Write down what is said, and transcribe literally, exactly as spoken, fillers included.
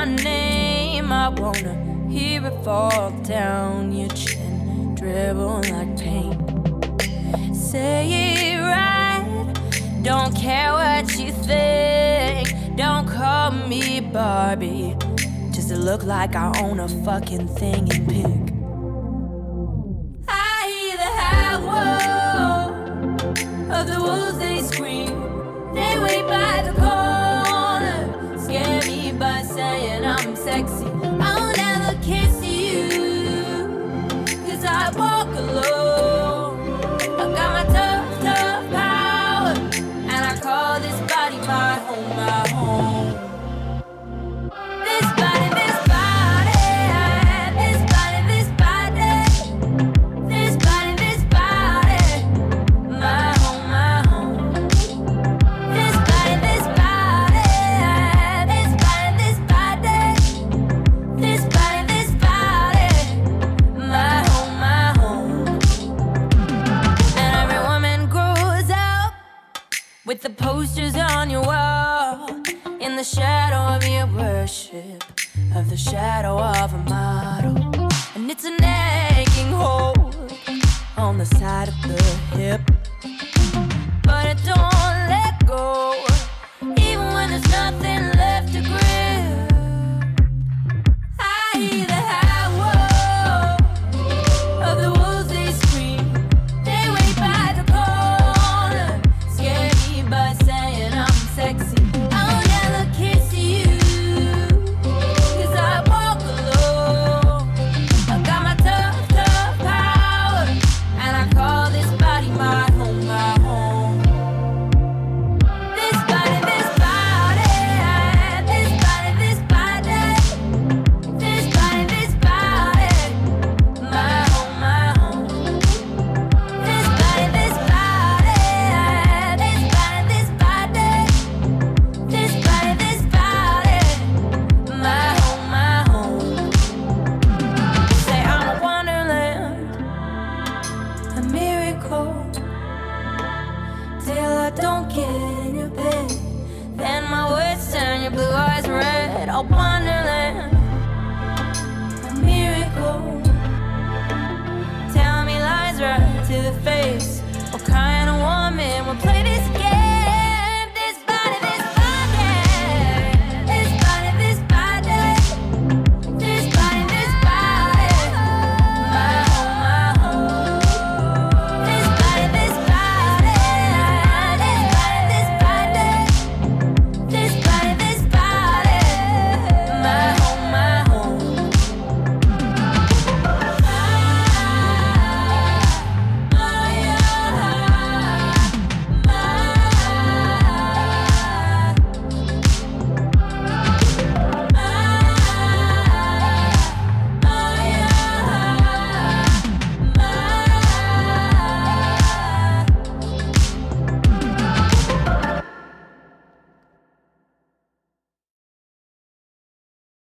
my name, I wanna hear it fall down your chin, dribble like paint. Say it right, don't care what you think. Don't call me Barbie, just to look like I own a fucking thing in pink. I hear the howl of the wolves, they scream. They wait by the corner, scare me by saying I'm sexy. I'll never kiss you, cause I walk alone. I got my tough, tough power, and I call this body my home, my home. This body, this body, this body, this body, this body, this body, my home, my home. This body, this body, this body, this body, this body, this body, my home, my home. And every woman grows up with the posters on your wall, in the shadow of your worship, of the shadow of a model. And it's an aching hole on the side of the hip, but it don't let go.